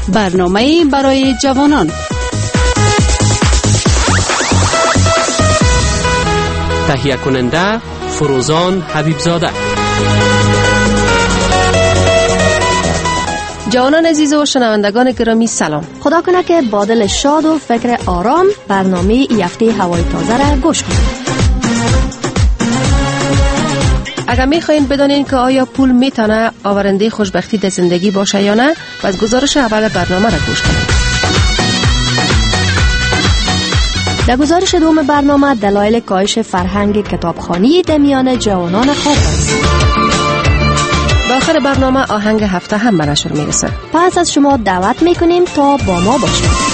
برنامه برای جوانان. تهیه کننده فروزان حبیبزاده. جوانان عزیز و شنوندگان گرامی سلام. خدا کنه که با دل شاد و فکر آرام برنامه ای هفته هوای تازه را گوش کنید. اگر میخواین بدانین که آیا پول میتونه آورنده خوشبختی در زندگی باشه یا نه، پس گزارش اول برنامه را گوش کنید. در گزارش دوم برنامه دلایل کاهش فرهنگ کتابخوانی در میان جوانان خاص است. به آخر برنامه آهنگ هفته هم به نشر میرسه. پس از شما دعوت میکنیم تا با ما باشید.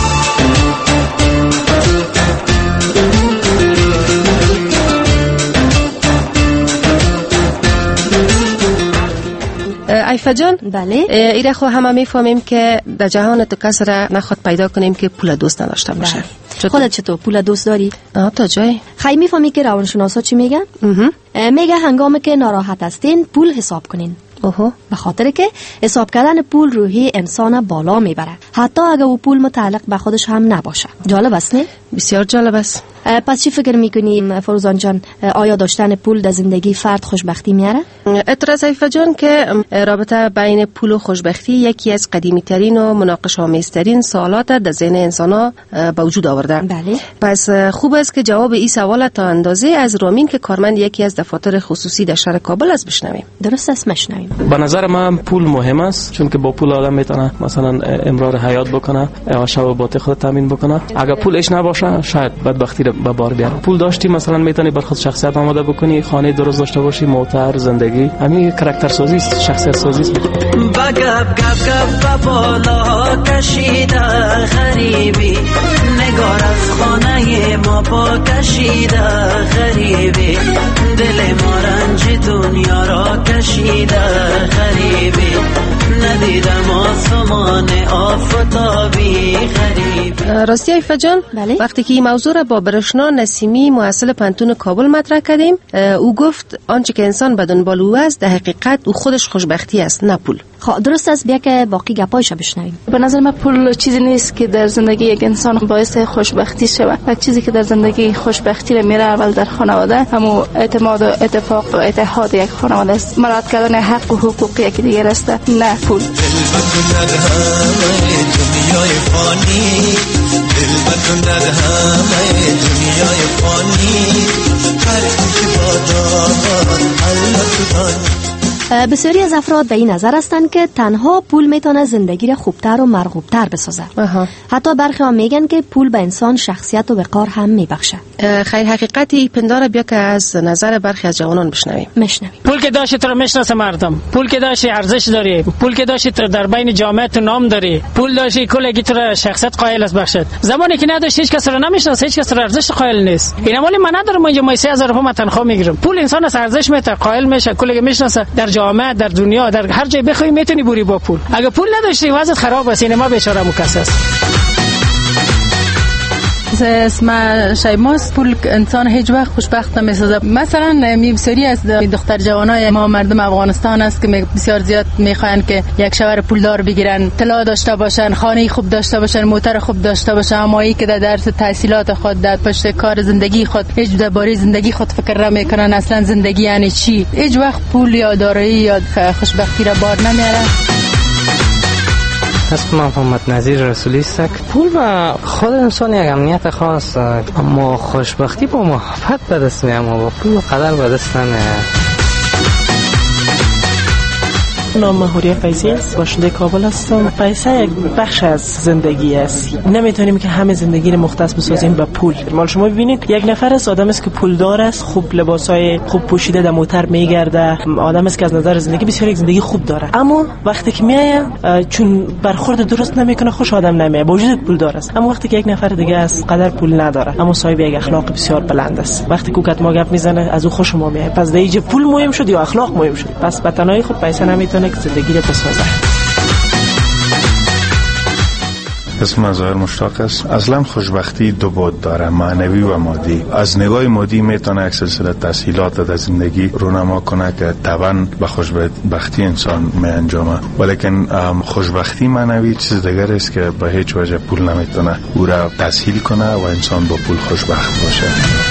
عیفه جان، بله، ایره خو همه میفهمیم که در جهان تو کس را نخواد پیدا کنیم که پول دوست نداشته باشه. بله. خودت چطور پول دوست داری؟ تا جای خیلی میفهمی که روانشناسا چی میگن؟ میگه هنگامی که ناراحت هستین پول حساب کنین. به خاطر که حساب کردن پول روحی انسان بالا میبره، حتی اگه او پول متعلق به خودش هم نباشه. جالب است نه؟ بسیار جالب است. پس چی فکر میکنی فروزان جان؟ آیا داشتن پول در زندگی فرد خوشبختی میاره؟ اعتراض عیفه جان که رابطه بین پول و خوشبختی یکی از قدیمی ترین و مناقشه آمیزترین سوالات در ذهن انسان‌ها به وجود آورده. بله. پس خوب است که جواب این سوال تا اندازه از رامین که کارمند یکی از دفاتر خصوصی در شهر کابل است بشنویم. درست است، مشنویم. به نظر من پول مهم است، چون که با پول آدم میتونه مثلا امرار حیات بکنه، شبابات خود تامین بکنه. اگر پولش نباشه شاید بدبختی رو به بار بیاره. پول داشتی مثلا میتونی بر خود شخصیت آماده بکنی، خانه درست داشته باشی، موتر، زندگی. همین کاراکتر سازی است، شخصیت سازی است. گپ گپ بالا کشیده غریبی، نگار از خانه ما پا کشیده غریبی، دل ما رنج دنیا را کشیده غریبی، ندیدم آسمان آفتابی غریبی. راستی عیفه جان، بله؟ وقتی که این موضوع را با برشنا نسیمی محصل پانتون کابل مطرح کردیم، او گفت آنچه که انسان به دنبال او است در حقیقت او خودش خوشبختی است، نه پول. درست است، بیا که باقی گپایشو بشنویم. به نظر من پول چیزی نیست که در زندگی یک انسان باعث خوشبختی شود. یک چیزی که در زندگی خوشبختی را میاره اول در خانواده، همون اعتماد و اتفاق و اتحاد یک خانواده است. مراعات کردن حق و حقوق یکی دیگر است، نه پول. بسیاری از افراد به این نظر هستند که تنها پول میتونه زندگی را خوبتر و مرغوبتر بسازه. حتی برخی ها میگن که پول به انسان شخصیت و وقار هم میبخشه. خیر، حقیقتی پنداره بیا که از نظر برخی از جوانان بشنویم. پول که داشتی تو رو میشناسه مردم، پول که داشتی ارزش داری، پول که داشتی تو در بین جامعه تو نام داری، پول داشتی کلگی تو رو شخصیت قائل است بخشد. زمانی که نداشتی هیچ کس رو نمیشناسه، هیچ کس رو ارزش قائل نیست. اینا مالی من ندارم، اینجا ما 3000 تومان من تنخواه میگیرم. پول انسان از ارزش میته، قائل میشه، کلگی میشناسه، در جامعه، در دنیا، در هر جای بخوای میتونی بوری با پول. اگه پول نداشتی وضعیت خراب است. این ما بیچاره مکسس. اسم شیماست. پول انسان هیچ وقت خوشبخت نمیسازه. مثلا بسیاری از دختر جوانای ما مردم افغانستان است که بسیار زیاد میخواین که یک شوهر پولدار بگیرن، طلا داشته باشن، خانه خوب داشته باشن، موتر خوب داشته باشن، اما ای که در درس تحصیلات خود، در پشت کار زندگی خود هیچ درباره زندگی خود فکر نمیکنن. اصلا زندگی یعنی چی؟ هیچ وقت پول یا دارایی یا خوشبختی را بار نمیاره. اسم من محمد نظیر رسولی است. پول با خود انسان یک امنیت خاص، اما خوشبختی با محبت به دست میاد، اما با پول قدر به دست نمیاد. نام هوریا فیضی است، باشنده کابل هستم. پیسه یک بخش از زندگی است. نمیتونیم که همه زندگی رو مختص بسازیم به پول. مال شما ببینید یک نفر است، آدم است که پولدار است، خوب لباسای خوب پوشیده، در موتر میگرده، آدم است که از نظر زندگی بسیار یک زندگی خوب داره. اما وقتی که میایه چون برخورد درست نمیکنه، خوش آدم نمیایه، با وجود پولدار است. اما وقتی که یک نفر دیگه است قدر پول نداره، اما صاحب یک اخلاق بسیار بلند است، وقتی کوکت ما گپ میزنه از او خوش ما میاد. پس دیگه پول مهم شد یا اخلاق مهم شد؟ پس به تنهایی خود پیسه نمیتونه که زندگی رو بسازه. اسم من ظاهر مشتاق است. اصلا خوشبختی دو بعد داره، معنوی و مادی. از نگاه مادی میتونه یک سلسله تسهیلات در زندگی رونما کنه که طبعا به خوشبختی انسان می انجامه، ولیکن خوشبختی معنوی چیز دیگر است که به هیچ وجه پول نمیتونه او را تسهیل کنه و انسان با پول خوشبخت باشه.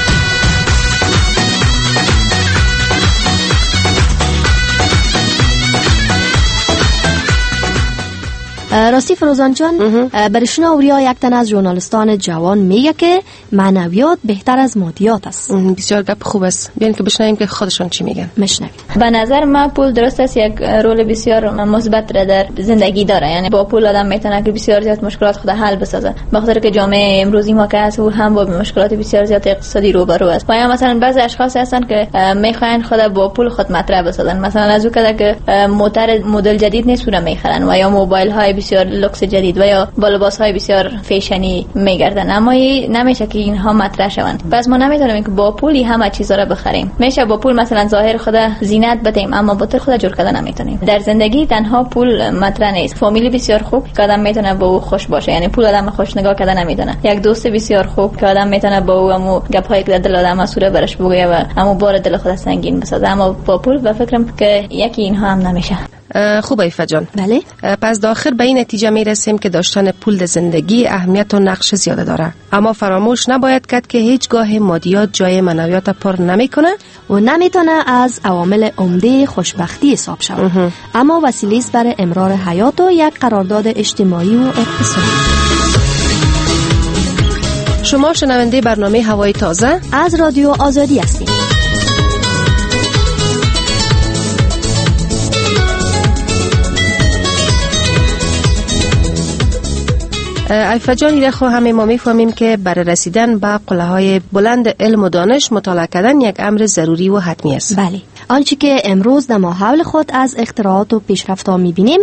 راستی فروزان جان، برشنا اوریا یک تن از ژورنالیستان جوان میگه که معنویات بهتر از مادیات است. بسیار گپ خوب است. بیان که بشنویم که خودشون چی میگن. مشنویم. به نظر من پول درست است، یک رول بسیار مثبت را در زندگی داره. یعنی با پول آدم میتونه که بسیار زیاد مشکلات خود حل بسازه. به خاطر که جامعه امروزی ما که هست او هم با مشکلات بسیار زیاد اقتصادی روبرو است. و یا مثلا بعضی اشخاص هستن که میخواین خود با پول خود مطرح بسازن. مثلا از او که موتور مدل جدید نیست پول میخرن و یا موبایل های بسیار لوکس جدید و یا با لباس های بسیار فیشنی میگردن، اما نمیشه که اینها مطرح شوند. پس ما نمیتونیم که با پولی همه چیزا را بخریم. میشه با پول مثلا ظاهر خود زینت بدیم اما باطن خود جور کردن نمیتونیم. در زندگی تنها پول مطرح نیست. فامیلی بسیار خوب که آدم میتونه با او خوش باشه، یعنی پول آدم خوش نگاه کردن نمیتونه. یک دوست بسیار خوب که آدم میتونه با او همو گپ‌های که دل آدم اسوره برش بگه و همو بار دل خود سنگین بسازه، اما با پول به فکرم که یکی اینها هم نمیشه. خوب ایفا جان. بله. پس داخل به این نتیجه میرسیم که داشتن پول در زندگی اهمیت و نقش زیاده داره، اما فراموش نباید کرد که هیچگاه مادیات جای معنویات پر نمیکنه و نمیتونه از عوامل عمده خوشبختی حساب شود، اما وسیله است برای امرار حیات و یک قرارداد اجتماعی و اقتصادی. شما شنونده برنامه هوای تازه از رادیو آزادی هستید. ایفا جان، ایره خو همه ما میفهمیم که برای رسیدن به قله‌های بلند علم و دانش مطالعه کردن یک امر ضروری و حتمی است. بله. آنچه که امروز در حول خود از اختراعات و پیشرفت‌ها می‌بینیم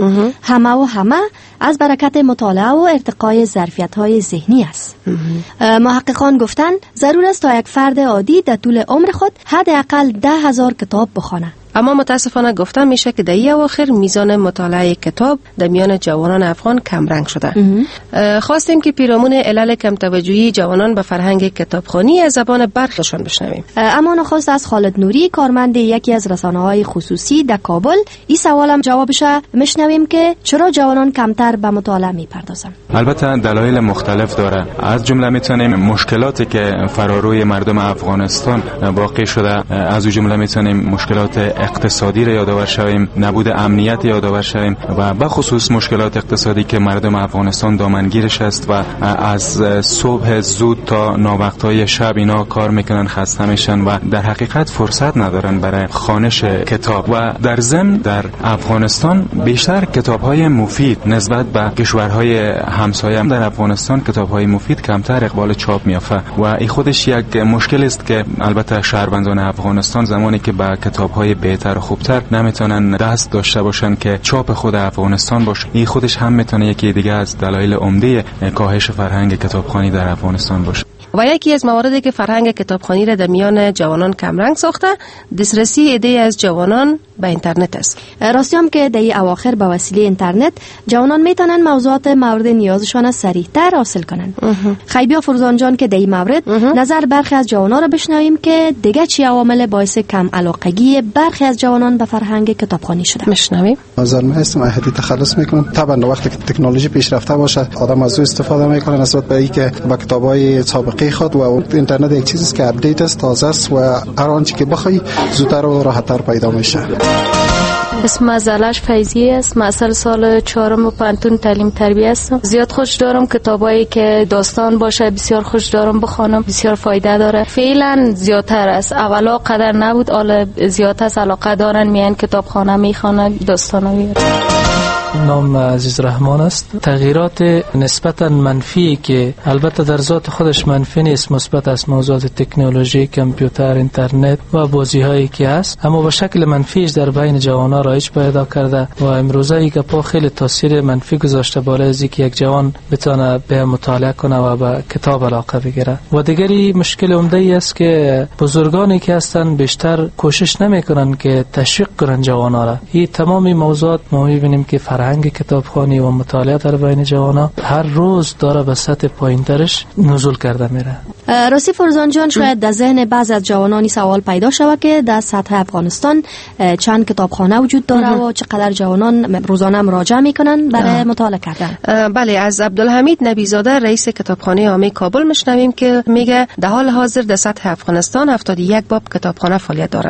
همه از برکت مطالعه و ارتقای ظرفیت‌های ذهنی است. محققان گفتند ضرور است تا یک فرد عادی در طول عمر خود حداقل 10,000 کتاب بخواند. اما متاسفانه گفته میشه که در این اواخر میزان مطالعه کتاب در میان جوانان افغان کم رنگ شده. خواستیم که پیرامون علل کم توجهی جوانان به فرهنگ کتابخوانی از زبان برخیشان بشنویم. اما نخست از خالد نوری، کارمند یکی از رسانه‌های خصوصی در کابل، این سوالم جوابش میشنویم که چرا جوانان کمتر به مطالعه میپردازن. البته دلایل مختلف داره. از جمله میتونیم مشکلاتی که فراروی مردم افغانستان واقع شده، از جمله میتونیم مشکلات اقتصادی را یادآور شویم، نبود امنیت یادآور شویم و به خصوص مشکلات اقتصادی که مردم افغانستان دامنگیرش است و از صبح زود تا ناوقتهای شب اینا کار میکنن، خسته میشن و در حقیقت فرصت ندارن برای خوانش کتاب. و در ضمن در افغانستان بیشتر کتاب‌های مفید نسبت به کشورهای همسایه در افغانستان کتاب‌های مفید کمتر اقبال چاپ می‌یافته و این خودش یک مشکل است که البته شهروندان افغانستان زمانی که به کتاب‌های بهتر و خوبتر نمیتونن دست داشته باشن که چاپ خود افغانستان باشه، این خودش هم میتونه یکی دیگه از دلایل عمده کاهش فرهنگ کتابخوانی در افغانستان باشه. و یکی از مواردی که فرهنگ کتابخوانی را در میان جوانان کمرنگ ساخته، دسترسی عده از جوانان به اینترنت است. راستی هم که در این اواخر به وسیله اینترنت جوانان میتونن موضوعات مورد نیازشان سریعتر حاصل کنن. خیبیا فروزان جان که در این مورد نظر برخی از جوانان را بشنویم که دیگه چی عوامل باعث کم علاقگی برخی از جوانان به فرهنگ کتابخوانی شده. میشنویم. نظر من هستم احدی تخلص میکنم. طبعا وقتی که تکنولوژی پیشرفته باشه آدم از او استفاده میکنه نسبت به اینکه با کتابای سابقه خود و اینترنت یک چیزی که اپدیت است، تازه است و هر آنچه که بخوای زودتر و راحت‌تر پیدا میشه. اسم از علش فیضی است. من اصل سال 4 پانتون تعلیم تربیه هستم. زیاد خوش دارم کتابایی که داستان باشه، بسیار خوش دارم بخونم، بسیار فایده داره. فعلا زیادتر است، اولا قدر نبود، حالا زیاد است، علاقه دارن میان کتابخانه میخوانن، داستانا میارن. نام عزیز رحمان است. تغییرات نسبتا منفی که البته در ذات خودش منفی نیست، مثبت است، موضوعات تکنولوژی، کامپیوتر، اینترنت و بازی هایی که هست، اما به شکل منفیش در بین جوانان رایج پیدا کرده و امروزه ای که پا خیلی تاثیر منفی گذاشته بالای از اینکه یک جوان بتونه به مطالعه کنه و به کتاب علاقه بگیره. و دیگری مشکل عمده ای است که بزرگانی که هستن بیشتر کوشش نمیکنن که تشویق کنن جوانان را. این تمامی موضوعات ما میبینیم که فرهنگ کتابخوانی و مطالعه در بین جوانان هر روز داره به سطح پایینترش نزول کرده میره. راستی فروزان جان، شاید در ذهن بعض از جوانانی سوال پیدا شود که در سطح افغانستان چند کتابخانه وجود داره و چقدر جوانان روزانه مراجعه میکنن برای مطالعه کردن. بله، از عبدالحمید نبیزاده رئیس کتابخانه عامه کابل میشنویم که میگه در حال حاضر در سطح افغانستان 71 باب کتابخانه فعالیت داره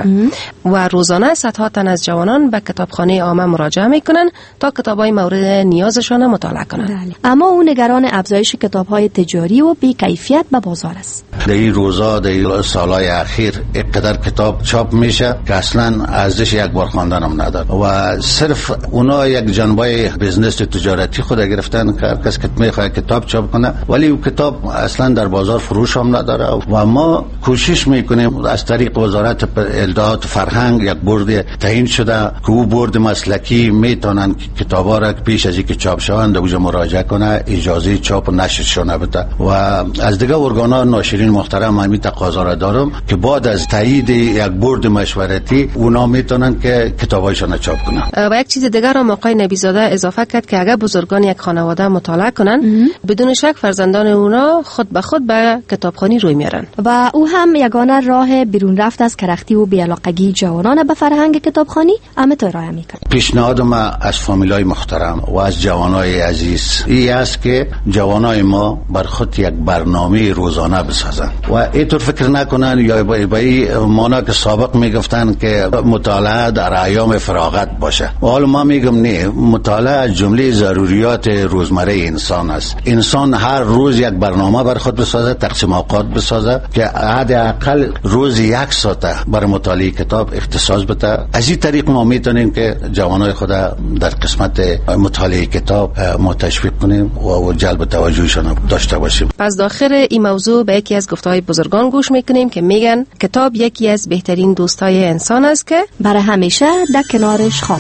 و روزانه صدها تن از جوانان به کتابخانه عامه مراجعه میکنن تا کتابای مورد نیازشان مطالعه کنند. اما او نگران افزایش کتاب‌های تجاری و بی‌کیفیت به بازار است. در این روزا در سالهای اخیر اینقدر کتاب چاپ میشه که اصلا ارزش یک بار خواندن هم نداره و صرف اونا یک جنبه بزنس تجارتی خود گرفتن که هر کس که میخواد کتاب چاپ کنه، ولی اون کتاب اصلا در بازار فروش هم نداره و ما کوشش میکنیم از طریق وزارت ارشاد فرهنگ یک بورد تعیین شده که او بورد مسلکی میتونن کتابا را پیش از اینکه چاپ شوند اوجا مراجعه کنه، اجازه چاپ و نشرشون بده و از دیگه ارگان‌ها ناشرین محترم همین تقاضا را دارم که بعد از تایید یک بورد مشورتی اونا میتونن که کتابایشون چاپ کنن. و یک چیز دیگر را آقای نبیزاده اضافه کرد که اگر بزرگان یک خانواده مطالعه کنن بدون شک فرزندان اونا خود به خود به کتابخوانی روی میارن و او هم یگانه راه بیرون رفت از کرختی و بی‌علاقگی جوانان به فرهنگ کتابخوانی تو ارائه میکنه. پیشنهاد ما از فامیلای محترم و از جوانای عزیز این است که جوانای ما بر خود یک برنامه روزانه بسازن و اینطور فکر نکنن یا به این مانا که سابق میگفتن که مطالعه در ایام فراغت باشه. و حالا ما میگم نه، مطالعه از جمله ضروریات روزمره انسان است. انسان هر روز یک برنامه بر خود بسازه، تقسیم اوقات بسازه که حداقل روز 1 ساعت بر مطالعه کتاب اختصاص بده. از این طریق ما میتونیم که جوانای خود در قسمت مطالعه کتاب تشویق کنیم و جلب توجهشون داشته باشیم. پس داخل این موضوع به یکی از گفته‌های بزرگان گوش میکنیم که میگن کتاب یکی از بهترین دوستای انسان است که برای همیشه در کنارش خواب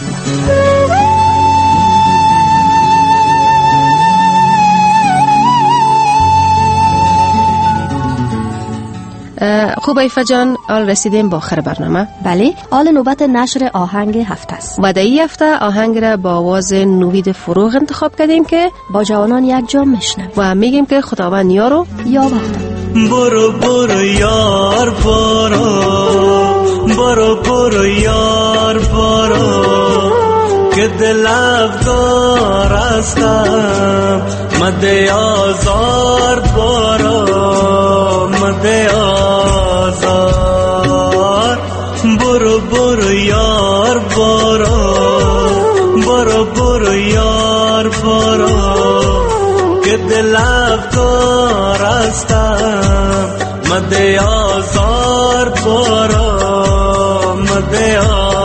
خوب ایفا جان، آل رسیدیم با آخر برنامه. بله، آل نوبت نشر آهنگ هفته است و در این هفته آهنگ را با آواز نوید فروغ انتخاب کردیم که با جوانان یک جا میشنویم و میگیم که خداوند یارو یا وقت. برو برو یار برو، برو برو یار برو که دل افگار هستم، مده آزار برو، مده آزار. برو برو یار برو، برو برو یار برو که دل افگار هستم، مده آزار برو، مده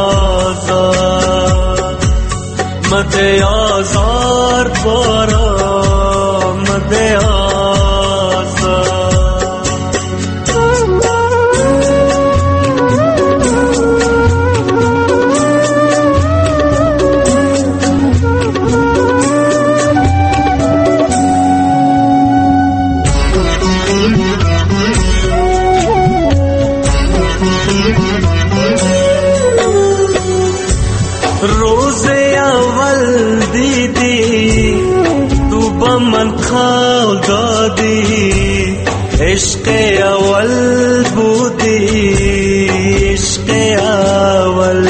آزار، مده آزار برو، مده آزار. روز اول دیدی تو با من خال دادی، عشق اول بودی، عشق اول.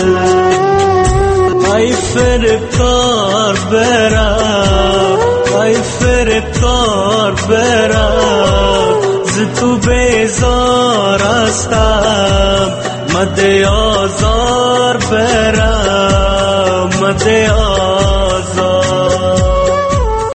ای فرکار برا، ای فرکار برا، ز تو بیزار هستم، مده آزار برا، مده آزار.